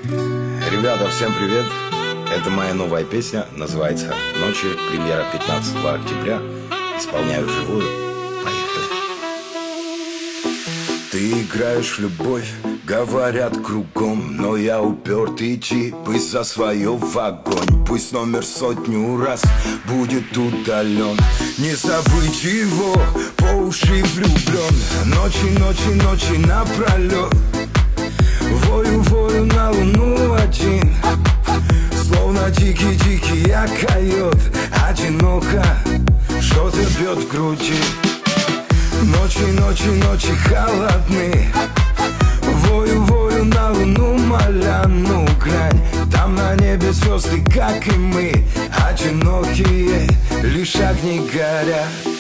Ребята, всем привет! Это моя новая песня, называется «Ночи», премьера 15 октября. Исполняю вживую. Поехали! Ты играешь в любовь, говорят кругом, но я упертый тип, и за свое в огонь. Пусть номер сотню раз будет удален, не забыть его, по уши влюблен. Ночи, ночи, ночи напролет, вою, вою на луну один, словно дикий-дикий я койот. Одиноко, что-то бьет в груди. Ночи, ночи, ночи холодны, вою, вою на луну, моля, ну глянь, там на небе звезды, как и мы, одинокие, лишь огни горят.